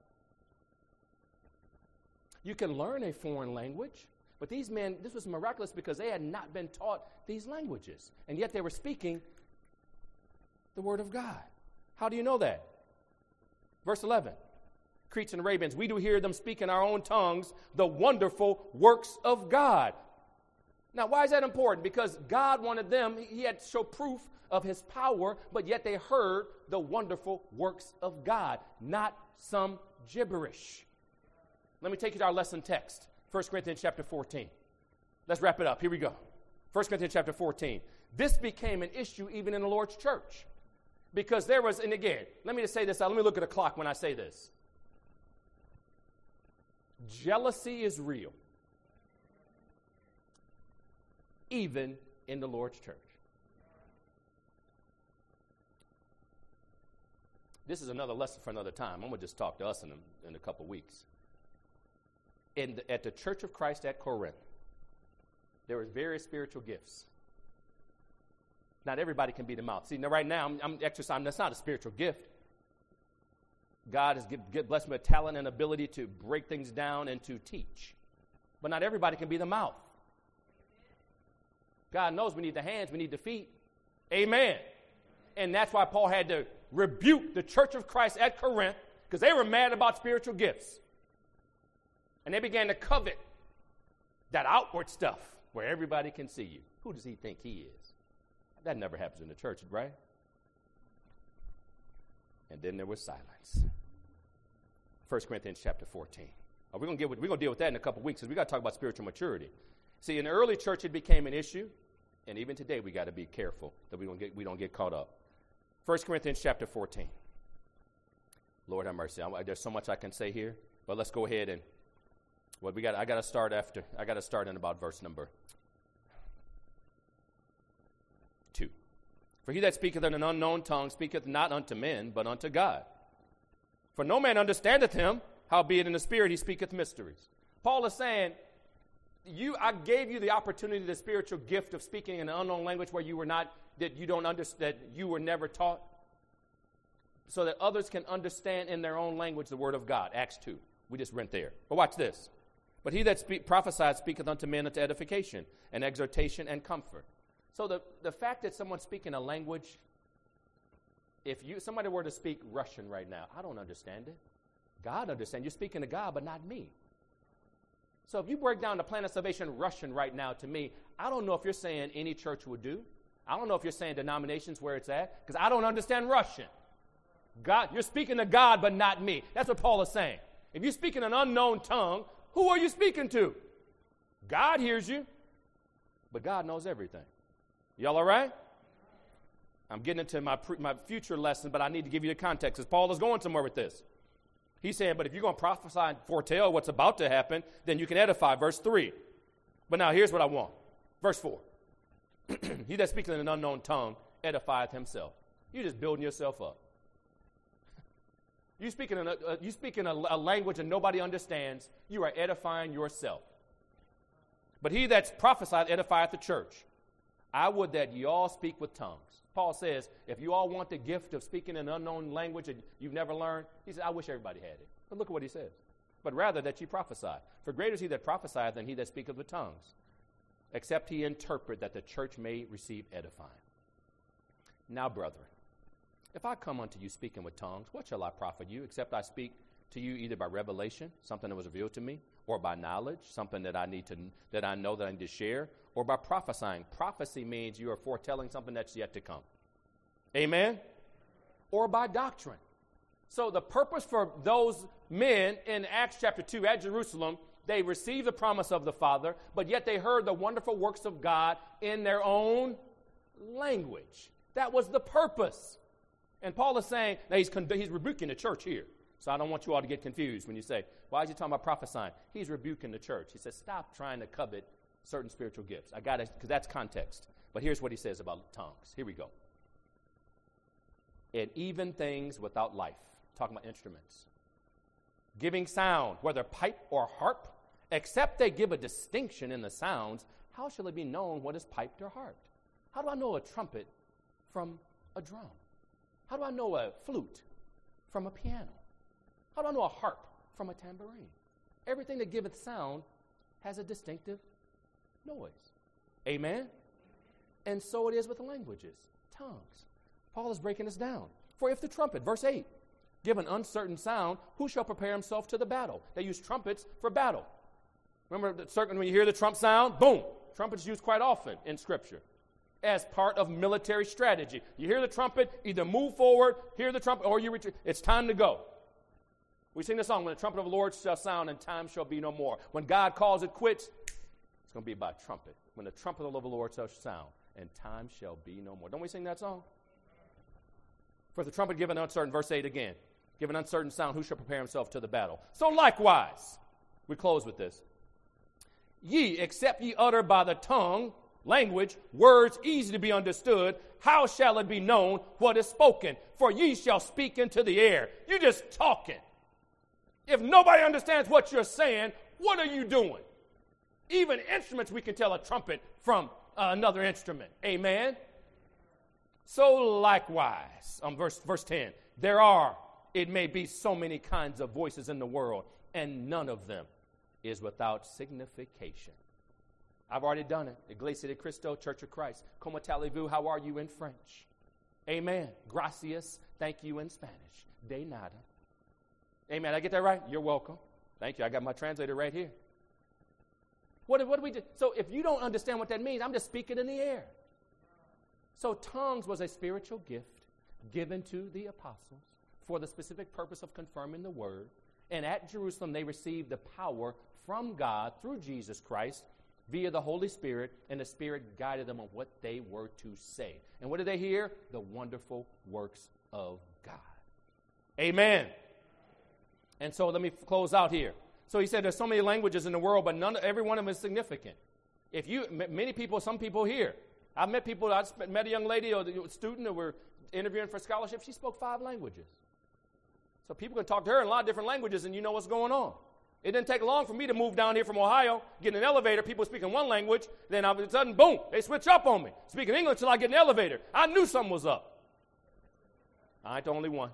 A: You can learn a foreign language, but these men, this was miraculous because they had not been taught these languages, and yet they were speaking the word of God. How do you know that? Verse eleven, Cretes and Arabians, we do hear them speak in our own tongues the wonderful works of God. Now, why is that important? Because God wanted them, he had to show proof of his power, but yet they heard the wonderful works of God, not some gibberish. Let me take you to our lesson text, First Corinthians chapter fourteen. Let's wrap it up. Here we go. First Corinthians chapter fourteen. This became an issue even in the Lord's church. Because there was, and again, let me just say this out. Let me look at the clock when I say this. Jealousy is real, even in the Lord's church. This is another lesson for another time. I'm going to just talk to us in a, in a couple weeks. In the, at the Church of Christ at Corinth, there was various spiritual gifts. Not everybody can be the mouth. See, now right now, I'm, I'm exercising. That's not a spiritual gift. God has give, give, blessed me with talent and ability to break things down and to teach. But not everybody can be the mouth. God knows we need the hands, we need the feet. Amen. And that's why Paul had to rebuke the church of Christ at Corinth, because they were mad about spiritual gifts. And they began to covet that outward stuff where everybody can see you. Who does he think he is? That never happens in the church, right? And then there was silence. First Corinthians chapter fourteen. Oh, we're going to we're going to deal with that in a couple weeks because we got to talk about spiritual maturity. See, in the early church, it became an issue, and even today, we got to be careful that we don't get we don't get caught up. First Corinthians chapter fourteen. Lord have mercy. I, there's so much I can say here, but let's go ahead and well, we got. I got to start after. I got to start in about verse number two. For he that speaketh in an unknown tongue speaketh not unto men, but unto God. For no man understandeth him, howbeit in the spirit he speaketh mysteries. Paul is saying, you, I gave you the opportunity, the spiritual gift of speaking in an unknown language where you were not, that you don't understand, that you were never taught, so that others can understand in their own language the word of God. Acts two. We just went there. But watch this. But he that speak, prophesied speaketh unto men unto edification and exhortation and comfort. So the, the fact that someone's speaking a language, if you somebody were to speak Russian right now, I don't understand it. God understands. You're speaking to God, but not me. So if you break down the plan of salvation Russian right now to me, I don't know if you're saying any church would do. I don't know if you're saying denominations where it's at, because I don't understand Russian. God, you're speaking to God, but not me. That's what Paul is saying. If you speak in an unknown tongue, who are you speaking to? God hears you, but God knows everything. Y'all all right? I'm getting into my pre- my future lesson, but I need to give you the context, because Paul is going somewhere with this. He's saying, but if you're going to prophesy and foretell what's about to happen, then you can edify. Verse three. But now here's what I want. Verse four. He that speaketh in an unknown tongue edifieth himself. You're just building yourself up. You speak in, a, uh, you speak in a, a language that nobody understands, you are edifying yourself. But he that prophesied edifieth the church. I would that ye all speak with tongues. Paul says, if you all want the gift of speaking in an unknown language that you've never learned, he said, I wish everybody had it. But look at what he says. But rather that ye prophesy. For greater is he that prophesieth than he that speaketh with tongues, except he interpret, that the church may receive edifying. Now, brethren, if I come unto you speaking with tongues, what shall I profit you, except I speak to you either by revelation, something that was revealed to me, or by knowledge, something that I need to that I know that I need to share, or by prophesying. Prophecy means you are foretelling something that's yet to come. Amen? Or by doctrine. So the purpose for those men in Acts chapter two at Jerusalem, they received the promise of the Father, but yet they heard the wonderful works of God in their own language. That was the purpose. And Paul is saying, now he's, he's rebuking the church here. So I don't want you all to get confused when you say, why is he talking about prophesying? He's rebuking the church. He says, stop trying to covet certain spiritual gifts. I got it, because that's context. But here's what he says about tongues. Here we go. And even things without life, talking about instruments, giving sound, whether pipe or harp, except they give a distinction in the sounds, how shall it be known what is piped or harped? How do I know a trumpet from a drum? How do I know a flute from a piano? How do I know a harp from a tambourine? Everything that giveth sound has a distinctive noise. Amen? And so it is with the languages, tongues. Paul is breaking this down. For if the trumpet, verse eight, give an uncertain sound, who shall prepare himself to the battle? They use trumpets for battle. Remember, the certain, when you hear the trump sound, boom, trumpets used quite often in Scripture as part of military strategy. You hear the trumpet, either move forward, hear the trumpet, or you retreat. It's time to go. We sing the song, when the trumpet of the Lord shall sound and time shall be no more. When God calls it quits, it's going to be by trumpet. When the trumpet of the Lord shall sound and time shall be no more. Don't we sing that song? For the trumpet give an uncertain, verse eight again, give an uncertain sound, who shall prepare himself to the battle? So likewise, we close with this. Ye, except ye utter by the tongue, language, words easy to be understood, how shall it be known what is spoken? For ye shall speak into the air. You're just talking. If nobody understands what you're saying, what are you doing? Even instruments, we can tell a trumpet from uh, another instrument. Amen? So likewise, um, verse, verse ten, there are, it may be, so many kinds of voices in the world, and none of them is without signification. I've already done it. Iglesia de Cristo, Church of Christ. Como allez-vous? How are you in French? Amen. Gracias. Thank you in Spanish. De nada. Amen. Did I get that right? You're welcome. Thank you. I got my translator right here. What, what do we do? So if you don't understand what that means, I'm just speaking in the air. So tongues was a spiritual gift given to the apostles for the specific purpose of confirming the word. And at Jerusalem, they received the power from God through Jesus Christ via the Holy Spirit, and the Spirit guided them on what they were to say. And what did they hear? The wonderful works of God. Amen. And so let me close out here. So he said there's so many languages in the world, but none, every one of them is significant. If you, many people, some people here, I've met people, I met a young lady or a student that were interviewing for scholarship. She spoke five languages. So people can talk to her in a lot of different languages and you know what's going on. It didn't take long for me to move down here from Ohio, get in an elevator, people speaking one language, then all of a sudden, boom, they switch up on me. Speaking English until I get in the elevator. I knew something was up. I ain't the only one.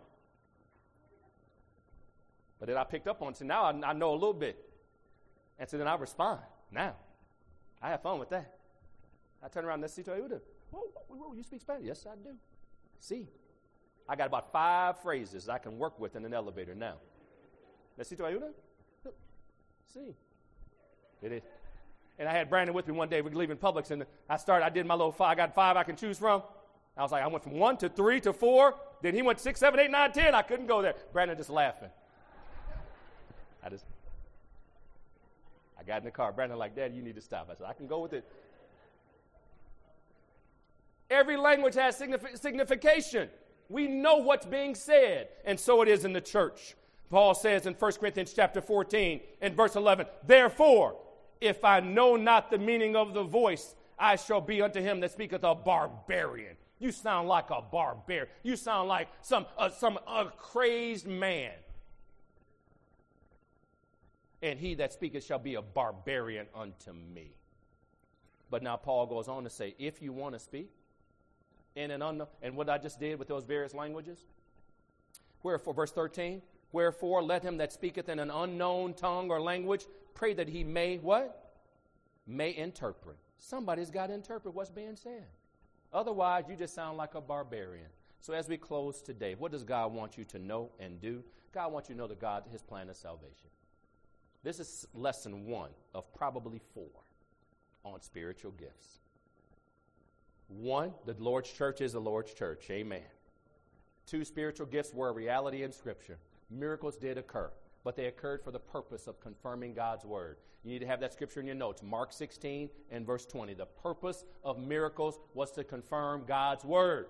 A: But then I picked up on it. So now I, I know a little bit. And so then I respond. Now, I have fun with that. I turn around and see Toyota. Whoa, whoa, whoa, you speak Spanish? Yes, I do. See, I got about five phrases I can work with in an elevator now. Necesito ayuda? See. It is. And I had Brandon with me one day. We were leaving Publix, and I started, I did my little five. I got five I can choose from. I was like, I went from one to three to four. Then he went six, seven, eight, nine, ten. I couldn't go there. Brandon just laughing. I just, I got in the car. Brandon like, Dad, you need to stop. I said, I can go with it. Every language has signifi- signification. We know what's being said, and so it is in the church. Paul says in First Corinthians chapter fourteen and verse eleven, therefore, if I know not the meaning of the voice, I shall be unto him that speaketh a barbarian. You sound like a barbarian. You sound like some uh, some uh, crazed man. And he that speaketh shall be a barbarian unto me. But now Paul goes on to say, if you want to speak in an unknown, and what I just did with those various languages, wherefore, verse thirteen, wherefore let him that speaketh in an unknown tongue or language pray that he may, what? May interpret. Somebody's got to interpret what's being said. Otherwise, you just sound like a barbarian. So as we close today, what does God want you to know and do? God wants you to know that God, his plan is salvation. This is lesson one of probably four on spiritual gifts. One, the Lord's church is the Lord's church. Amen. Two, spiritual gifts were a reality in Scripture. Miracles did occur, but they occurred for the purpose of confirming God's word. You need to have that scripture in your notes. Mark sixteen and verse twenty. The purpose of miracles was to confirm God's word.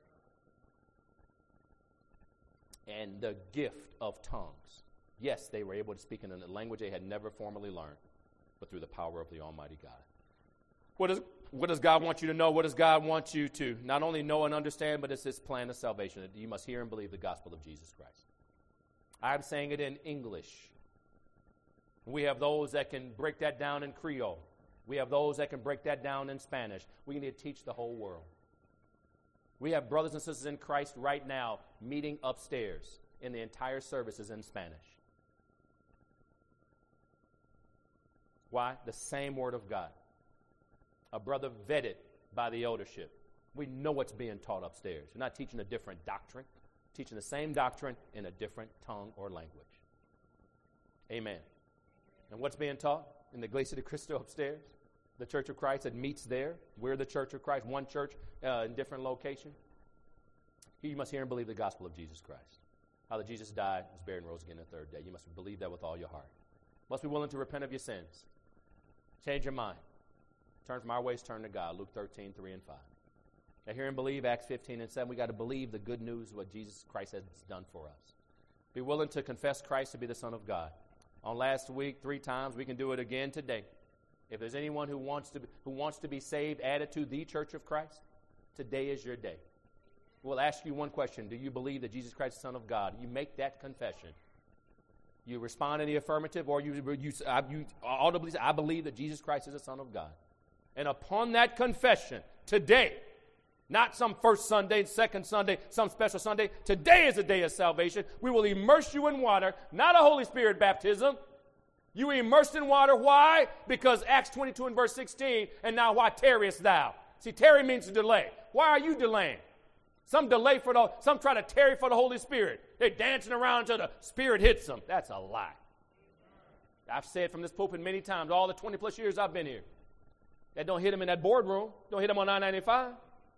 A: And the gift of tongues. Yes, they were able to speak in a language they had never formerly learned, but through the power of the Almighty God. What does, what does God want you to know? What does God want you to not only know and understand, but it's his plan of salvation. You must hear and believe the gospel of Jesus Christ. I'm saying it in English. We have those that can break that down in Creole. We have those that can break that down in Spanish. We need to teach the whole world. We have brothers and sisters in Christ right now meeting upstairs, and the entire service is in Spanish. Why? The same word of God. A brother vetted by the eldership. We know what's being taught upstairs. We're not teaching a different doctrine. Teaching the same doctrine in a different tongue or language. Amen. And what's being taught in the Iglesia de Cristo upstairs? The Church of Christ that meets there. We're the Church of Christ, one church uh, in different locations. You must hear and believe the gospel of Jesus Christ. How that Jesus died, was buried, and rose again the third day. You must believe that with all your heart. Must be willing to repent of your sins. Change your mind. Turn from our ways, turn to God. Luke thirteen, three and five. Now, hear and believe, Acts fifteen and seven. We got to believe the good news of what Jesus Christ has done for us. Be willing to confess Christ to be the Son of God. On last week, three times, we can do it again today. If there's anyone who wants to be, who wants to be saved, added to the Church of Christ, today is your day. We'll ask you one question. Do you believe that Jesus Christ is the Son of God? You make that confession. You respond in the affirmative, or you, you, you audibly say, I believe that Jesus Christ is the Son of God. And upon that confession, today, not some first Sunday, second Sunday, some special Sunday. Today is the day of salvation. We will immerse you in water, not a Holy Spirit baptism. You were immersed in water. Why? Because Acts twenty-two and verse sixteen, and now why tarriest thou? See, tarry means to delay. Why are you delaying? Some delay for the, some try to tarry for the Holy Spirit. They're dancing around until the Spirit hits them. That's a lie. I've said from this pulpit many times, all the twenty plus years I've been here, that don't hit them in that boardroom. Don't hit them on nine ninety-five.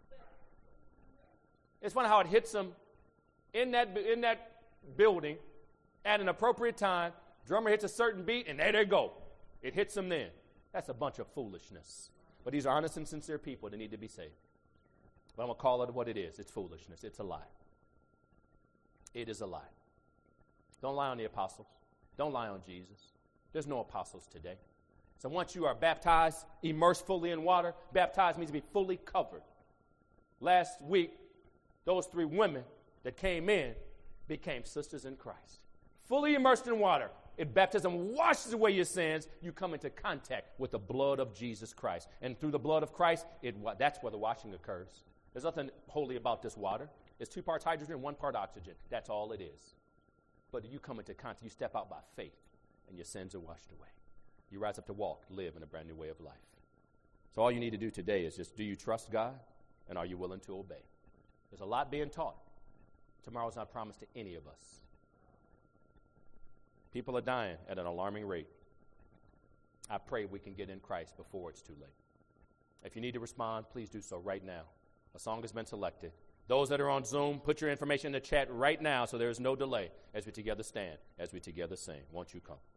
A: It's funny how it hits them in that, in that building at an appropriate time. Drummer hits a certain beat, and there they go. It hits them then. That's a bunch of foolishness. But these are honest and sincere people that need to be saved. But I'm going to call it what it is. It's foolishness. It's a lie. It is a lie. Don't lie on the apostles. Don't lie on Jesus. There's no apostles today. So once you are baptized, immersed fully in water, baptized means to be fully covered. Last week, those three women that came in became sisters in Christ. Fully immersed in water. If baptism washes away your sins, you come into contact with the blood of Jesus Christ. And through the blood of Christ, it, that's where the washing occurs. There's nothing holy about this water. It's two parts hydrogen, one part oxygen. That's all it is. But you come into contact, you step out by faith, and your sins are washed away. You rise up to walk, live in a brand new way of life. So all you need to do today is just, do you trust God, and are you willing to obey? There's a lot being taught. Tomorrow's not promised to any of us. People are dying at an alarming rate. I pray we can get in Christ before it's too late. If you need to respond, please do so right now. A song has been selected. Those that are on Zoom, put your information in the chat right now so there is no delay as we together stand, as we together sing. Won't you come?